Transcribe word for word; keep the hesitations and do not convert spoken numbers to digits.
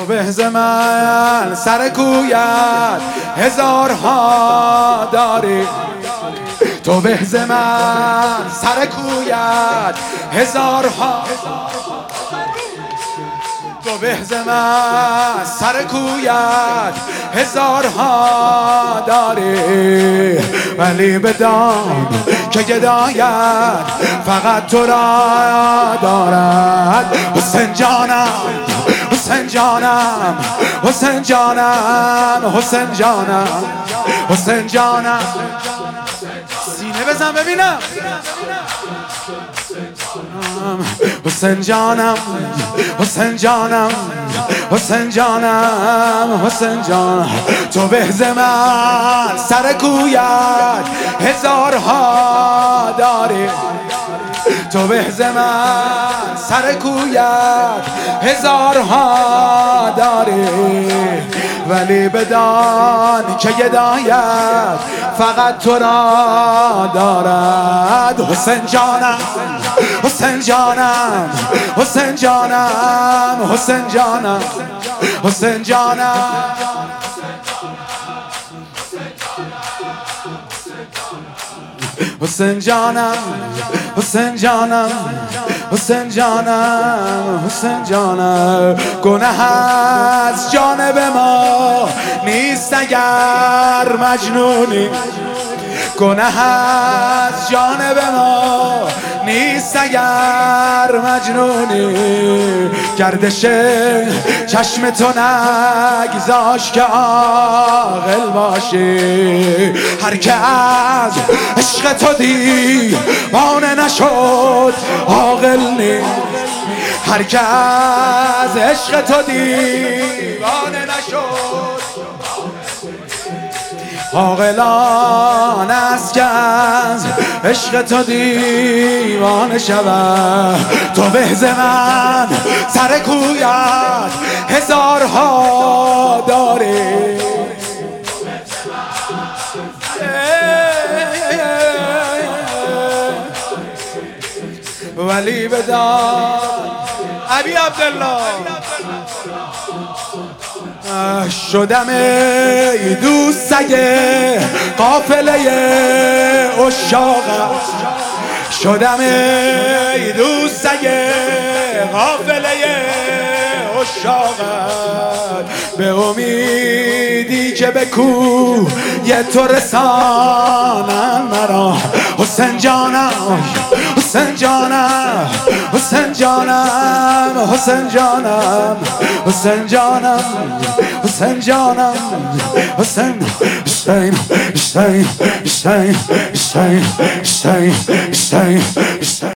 تو بهز من سر کویت هزارها داری، تو بهز من سر کویت هزارها، تو بهز من سر کویت هزارها داری، ولی بدان که گدایت فقط تو را دارد. حسین جانم حسین جانم حسین جانم حسین جانم حسین جانم، سینه بزن ببینم. حسین جانم حسین جانم حسین جانم حسین جانم، تو بهز من سر کویت هزارها داری، تو بهز من سر کویت هزارها داری، ولی بدان که گدایت فقط تو را دارد. حسین جانم حسین جانم حسین جانم حسین جانم حسین جانم، حسین جانم حسین جانم حسین جانم حسین جانم، گناه از جانب ما نیست اگر مجنونی، گناه از جانب ما نیست اگر مجنونی، گردش چشم تو نگذاش که عاقل باشی، هر که از عشق تو دیوانه نشد عاقل نیست، هر که از عشق تو دیوانه نشد عاقلان است که از عشق تو دیوانه شود. تو بهز من سر کویت هزارها داری، ولی بدان ابی عبدالله شدم ای دوست سگه قافله عشاقت، شدم ای دوست سگه قافله عشاقت، به امیدی که به کوی تو رسانن مرا. حسین جانم حسین جانم حسین جانم حسین جانم حسین جانم حسین جانم حسین حسین حسین حسین حسین حسین حسین